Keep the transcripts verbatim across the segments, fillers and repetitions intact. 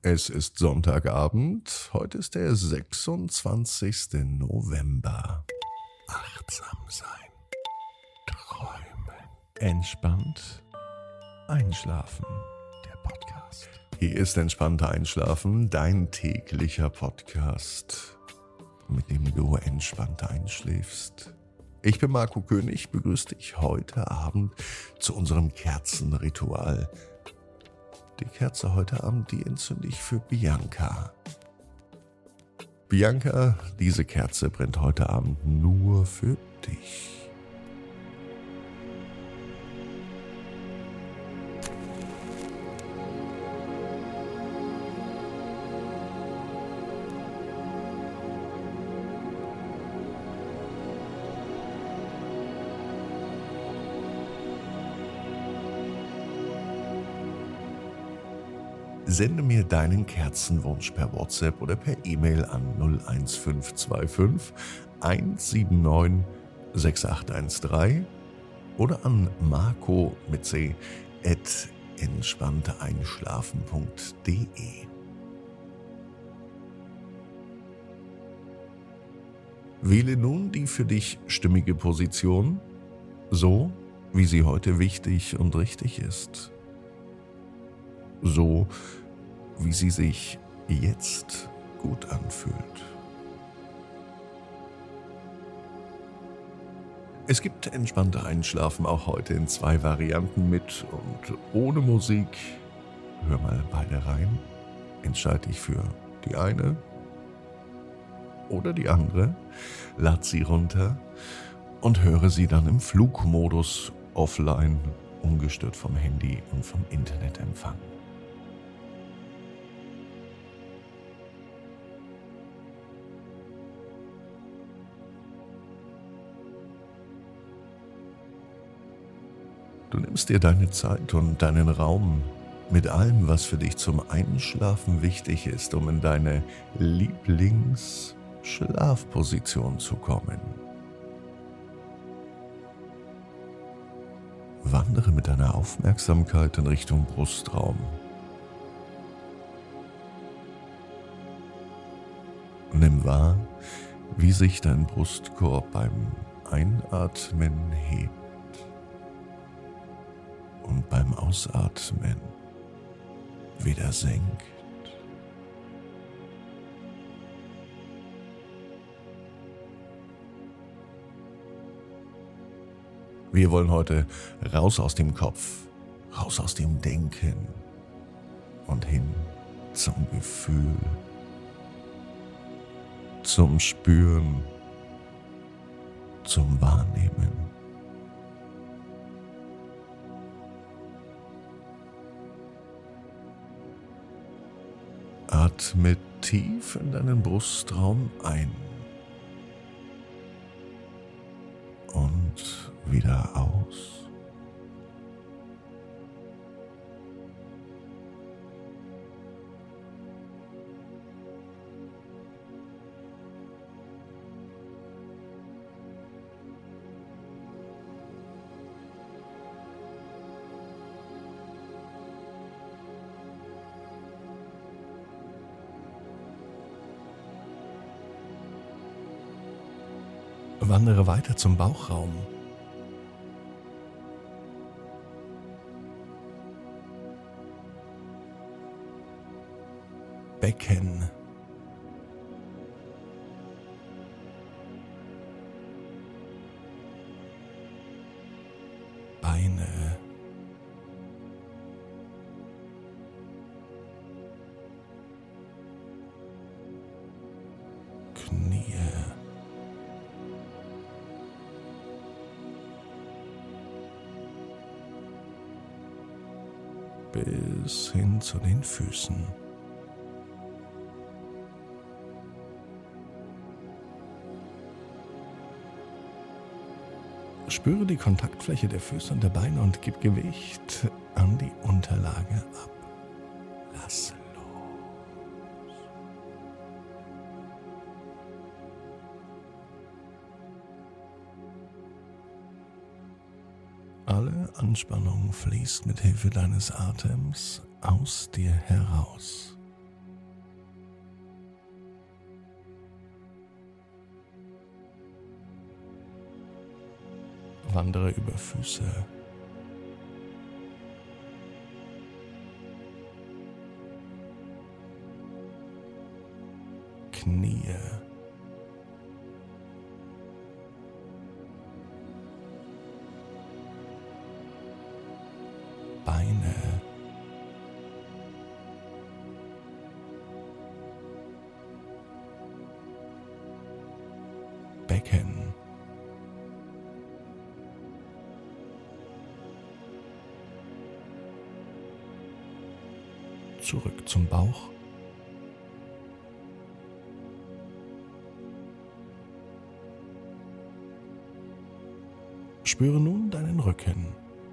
Es ist Sonntagabend, heute ist der sechsundzwanzigsten November. Achtsam sein, träumen, entspannt einschlafen, der Podcast. Hier ist Entspannter Einschlafen, dein täglicher Podcast, mit dem du entspannt einschläfst. Ich bin Marco König, begrüße dich heute Abend zu unserem Kerzenritual. Die Kerze heute Abend, die entzünde ich für Bianca. Bianca, diese Kerze brennt heute Abend nur für dich. Sende mir deinen Kerzenwunsch per WhatsApp oder per E-Mail an null eins fünf zwei fünf eins sieben neun sechs acht eins drei oder an marco mit c at entspannteeinschlafen punkt de. Wähle nun die für dich stimmige Position, so wie sie heute wichtig und richtig ist. So wie sie sich jetzt gut anfühlt. Es gibt entspannte Einschlafen auch heute in zwei Varianten, mit und ohne Musik. Hör mal beide rein. Entscheide dich für die eine oder die andere. Lad sie runter und höre sie dann im Flugmodus offline, ungestört vom Handy und vom Internetempfang. Du nimmst dir deine Zeit und deinen Raum mit allem, was für dich zum Einschlafen wichtig ist, um in deine Lieblingsschlafposition zu kommen. Wandere mit deiner Aufmerksamkeit in Richtung Brustraum. Nimm wahr, wie sich dein Brustkorb beim Einatmen hebt und beim Ausatmen wieder senkt. Wir wollen heute raus aus dem Kopf, raus aus dem Denken und hin zum Gefühl, zum Spüren, zum Wahrnehmen. Atme tief in deinen Brustraum ein und wieder aus. Wandere weiter zum Bauchraum. Becken. Beine. Knie. Bis hin zu den Füßen. Spüre die Kontaktfläche der Füße und der Beine und gib Gewicht an die Unterlage ab. Lass los. Alle Anspannung fließt mit Hilfe deines Atems aus dir heraus. Wandere über Füße, Knie, Beine, Becken, zurück zum Bauch, spüre nun deinen Rücken.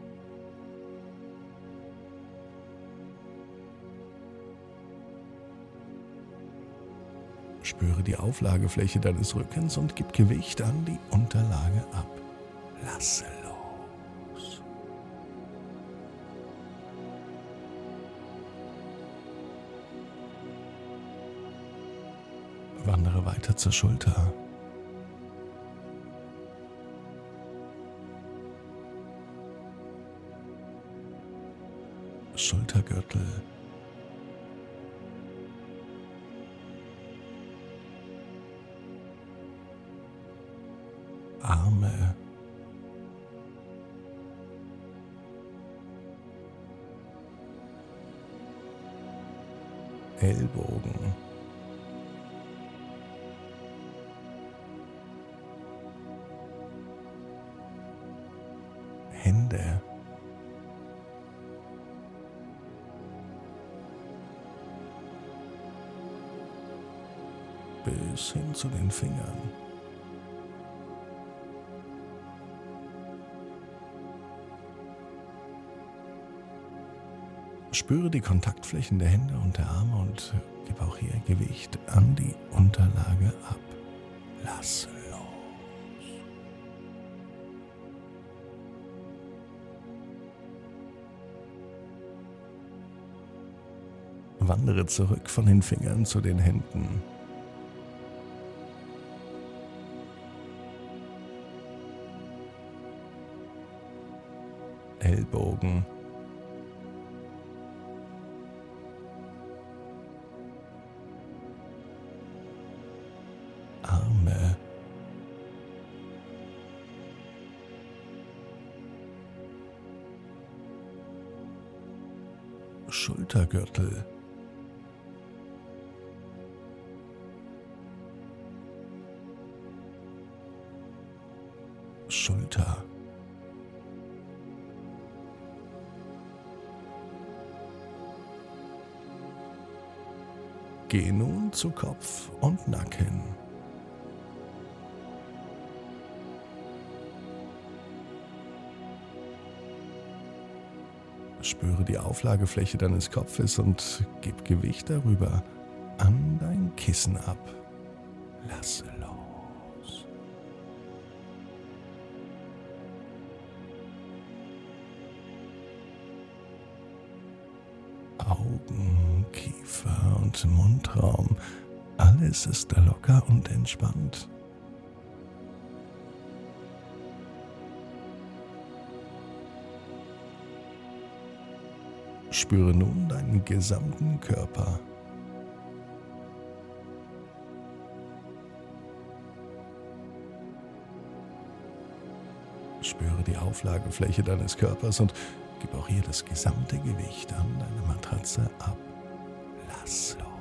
Spüre die Auflagefläche deines Rückens und gib Gewicht an die Unterlage ab. Lasse los. Wandere weiter zur Schulter. Schultergürtel. Arme. Ellbogen. Hände. Bis hin zu den Fingern. Spüre die Kontaktflächen der Hände und der Arme und gib auch hier Gewicht an die Unterlage ab. Lass los. Wandere zurück von den Fingern zu den Händen. Ellbogen. Arme. Schultergürtel. Schulter. Geh nun zu Kopf und Nacken. Spüre die Auflagefläche deines Kopfes und gib Gewicht darüber an dein Kissen ab. Lasse los. Augen, Kiefer und Mundraum, alles ist locker und entspannt. Spüre nun deinen gesamten Körper. Spüre die Auflagefläche deines Körpers und gib auch hier das gesamte Gewicht an deine Matratze ab. Lass los.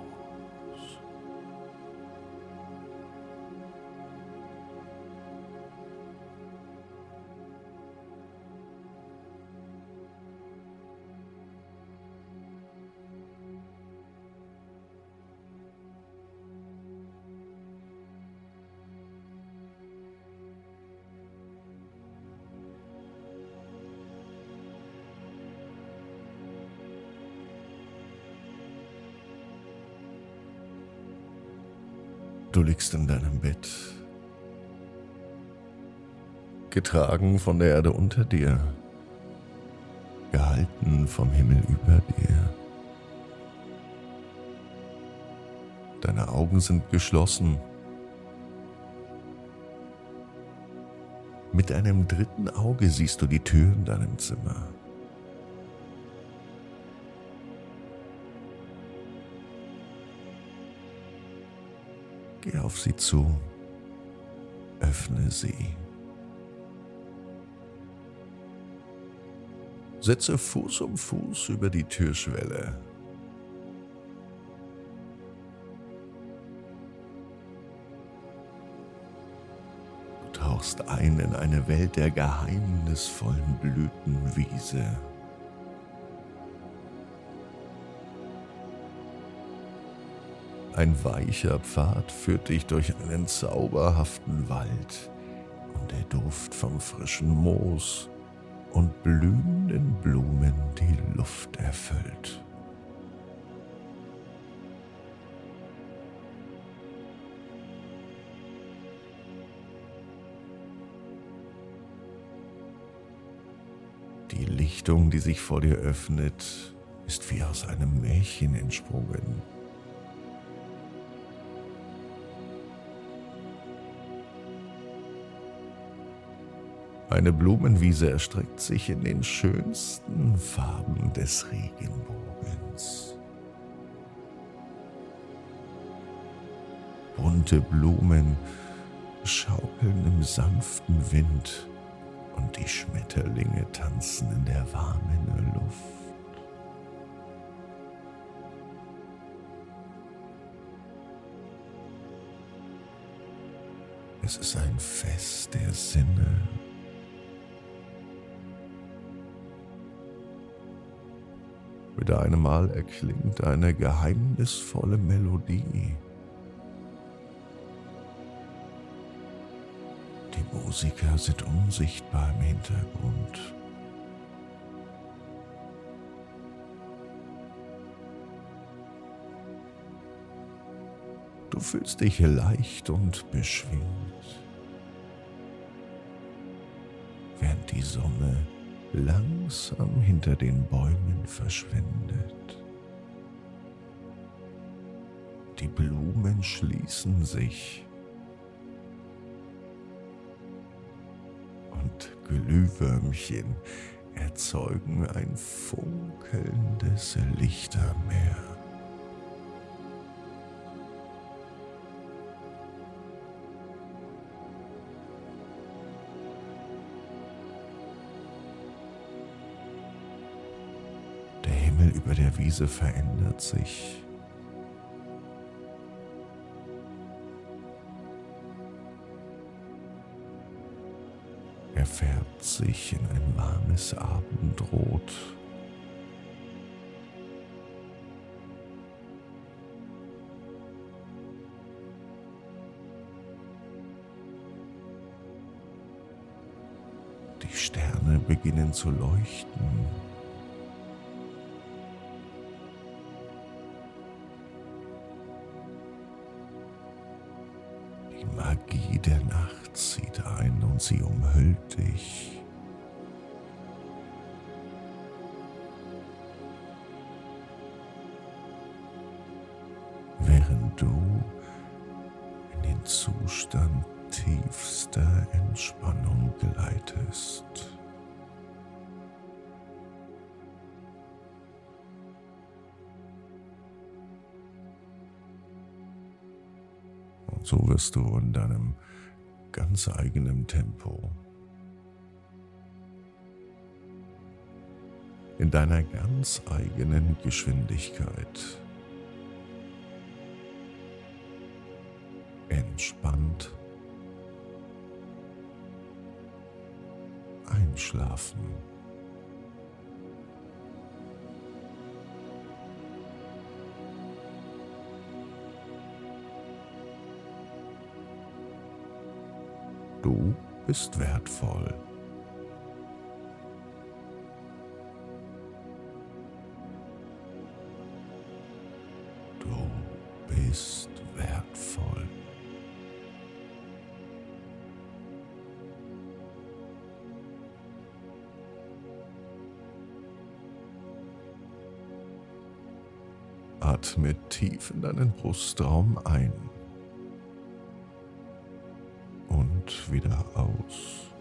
Du liegst in deinem Bett, getragen von der Erde unter dir, gehalten vom Himmel über dir. Deine Augen sind geschlossen. Mit einem dritten Auge siehst du die Tür in deinem Zimmer. Geh auf sie zu, öffne sie. Setze Fuß um Fuß über die Türschwelle. Du tauchst ein in eine Welt der geheimnisvollen Blütenwiese. Ein weicher Pfad führt dich durch einen zauberhaften Wald und der Duft vom frischen Moos und blühenden Blumen die Luft erfüllt. Die Lichtung, die sich vor dir öffnet, ist wie aus einem Märchen entsprungen. Eine Blumenwiese erstreckt sich in den schönsten Farben des Regenbogens. Bunte Blumen schaukeln im sanften Wind und die Schmetterlinge tanzen in der warmen Luft. Es ist ein Fest der Sinne. Mit einem Mal erklingt eine geheimnisvolle Melodie. Die Musiker sind unsichtbar im Hintergrund. Du fühlst dich leicht und beschwingt, während die Sonne langsam hinter den Bäumen verschwindet. Die Blumen schließen sich und Glühwürmchen erzeugen ein funkelndes Lichtermeer. Über der Wiese verändert sich. Er färbt sich in ein warmes Abendrot. Die Sterne beginnen zu leuchten. Die Magie der Nacht zieht ein und sie umhüllt dich. Während du in den Zustand tiefster Entspannung gleitest. Und so wirst du in deinem ganz eigenen Tempo, in deiner ganz eigenen Geschwindigkeit entspannt einschlafen. Du bist wertvoll. Du bist wertvoll. Atme tief in deinen Brustraum ein und wieder aus.